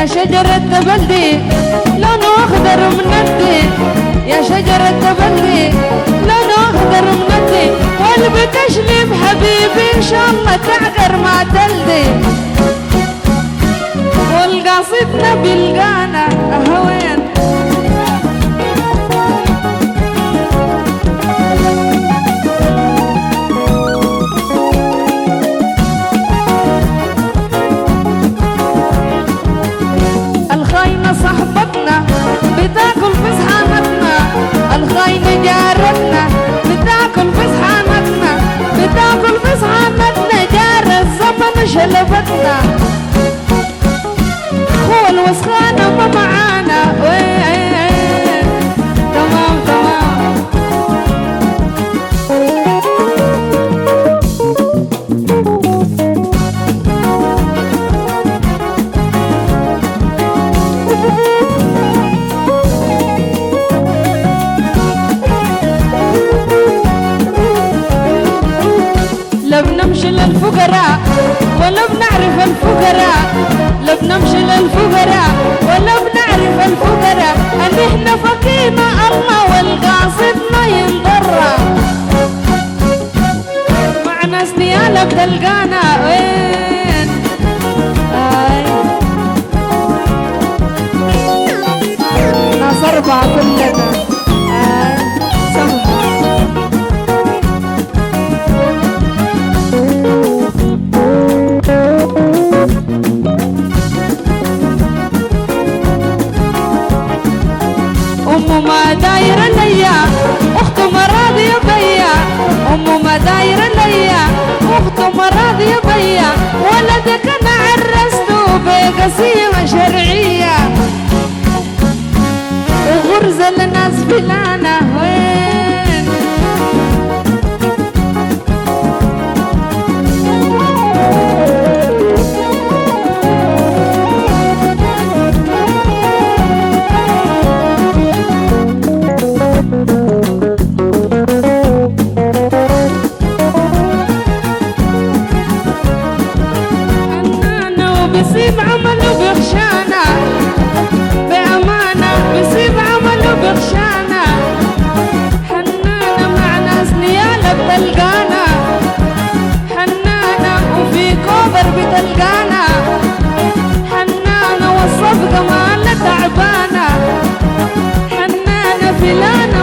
يا شجرة بلدي لونه أخضر مندي، يا شجرة بلدي لونه أخضر مندي، قلبي تشلف حبيبي إن شاء الله تعقر ما تلدي، والقاصدنا بلقانا أهوين. الخاينة صاحبتنا بتاكل في صحانتنا، الخاينة جارتنا بتاكل في صحانتنا، بتاكل في صحانتنا، جار الزمن شلبتنا، هو الوسخانة ما معانا وين. تمام تمام. لا بنمشي للفقراء ولا بنعرف الفقراء، لا بنمشي للفقراء ولا بنعرف الفقراء، ان احنا فقينا الله والقاصدنا ينضرى، مع ناس نيالة بتلقانا وين. ناس أربعة كلنا سمحة. أمه ما دايرة ليا أخته ما راضية بيا، أمه ما دايرة ليا أخته ما راضية بيا، ولدك أنا عرسته بقسيمة شرعية، وغرزة لناس فلانة وين. بيصيب عمله بغشانة بأمانة، بيصيب عمله بغشانة، حنانة مع ناس نيالة بتلقانا، حنانة وفي كوبر بتلقانا، حنانة والصفقة مالها تعبانة، حنانة فلانة